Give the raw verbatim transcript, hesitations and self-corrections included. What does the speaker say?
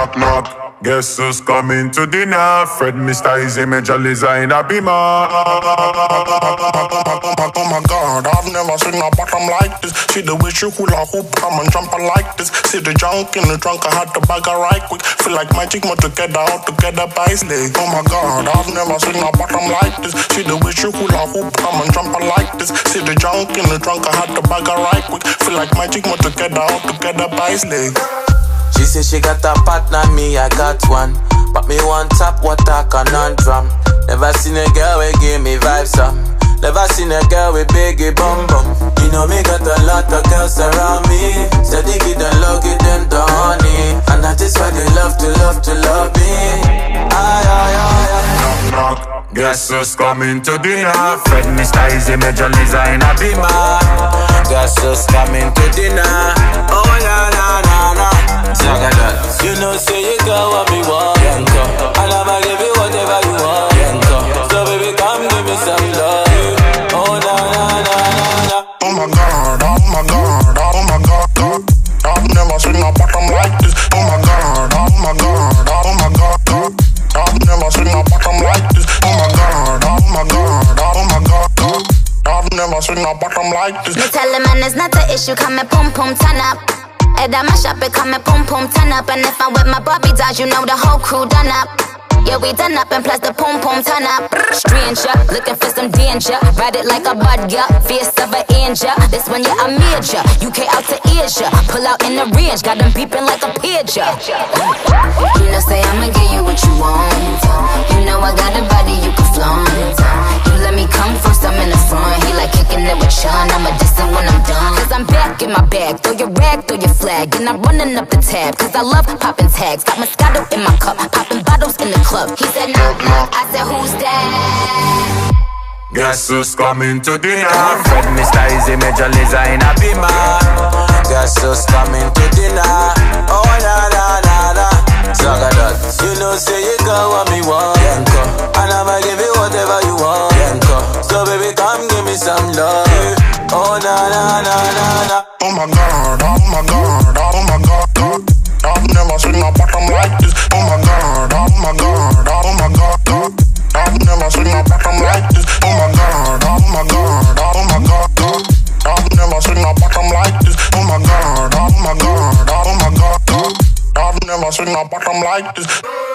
knock, knock. Guess who's coming to dinner? Fred, Mister Easy, Major Liza in a beamer. Oh my God, I've never seen a bottom like this. See the way she hula hoop, come and jump her like this. See the junk in the trunk, I had to bag her right quick. Feel like magic, more together, all together by slave. Oh my God, I've never seen a bottom like this. See the way she hula hoop, come and jump her like this. See the junk in the trunk, I had to bag her right quick. Feel like magic, more together, all together by slave. She say she got a partner, me I got one. But me want top water conundrum. Never seen a girl we give me vibes up. Never seen a girl with biggie bum bum. You know me got a lot of girls around me. Steady give them love, give them the honey. And that is why they love to love to love me. Aye, aye, aye, aye. Knock, knock. Guess who's coming to dinner? Fred, Mister Easy, Major Liza in a beamer. Guess who's coming to dinner? Oh na na na na. You know say you got what me want, yeah, and I'ma give you whatever you want, yeah. So baby come give me some love. Oh na na na na na. Oh my God, oh my God, oh my God, God. I've never seen a bottom like this. Oh my God, oh my God, oh my God, God. I've never seen a bottom like this. Oh my God, oh my God, oh my God, God. I've never seen a bottom like this. Me tell the man it's not the issue, come and pum pum turn up. Head on my shop, it come and pum pum turn up. And if I'm with my Barbie dolls, you know the whole crew done up. Yeah, we done up and plus the pum pum turn up. Stranger, looking for some danger. Ride it like a bud, yeah, fierce of an angel. This one, yeah, I major. U K out to Asia, pull out in the range, got them beeping like a pager. You know, say I'ma give you what you want. You know I got a body you can flaunt. You let me come first, I'm in the front. He like kicking it with Sean, I'ma diss it when I'm done. Cause I'm back in my bag, throw your rag, throw your flag. And I'm running up the tab, cause I love popping tags. Got Moscato in my cup, popping bottles in the club. He said knock knock, I said who's that? Guess who's coming to dinner? Fred, Mister Easy, Major Liza in a beamer. Guess who's coming to dinner? Oh na na na na. Saga that. You know say you got what me want, yeah, and I'ma give you whatever you want, yeah. So baby come give me some love. Oh na na na na na. Oh my God, oh my God, oh my God, God. I've never seen a bottom like this. Oh my God, oh my God, oh my God, God. I've never seen a bottom like this. Oh my God, oh my God, oh my God, God. I've never seen a bottom like this. Oh my God, oh my God, oh my God, God. I've never seen a bottom like this.